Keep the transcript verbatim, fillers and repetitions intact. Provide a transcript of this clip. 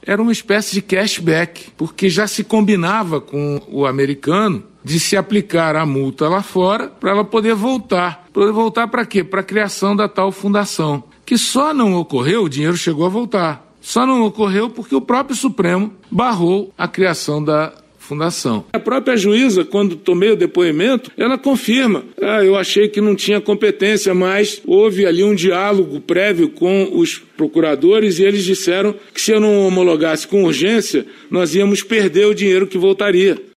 era uma espécie de cashback, porque já se combinava com o americano de se aplicar a multa lá fora para ela poder voltar. Poder voltar para quê? Para a criação da tal fundação, que só não ocorreu, o dinheiro chegou a voltar, só não ocorreu porque o próprio Supremo barrou a criação da fundação. A própria juíza, quando tomei o depoimento, ela confirma. Ah, eu achei que não tinha competência, mas houve ali um diálogo prévio com os procuradores e eles disseram que se eu não homologasse com urgência, nós íamos perder o dinheiro que voltaria.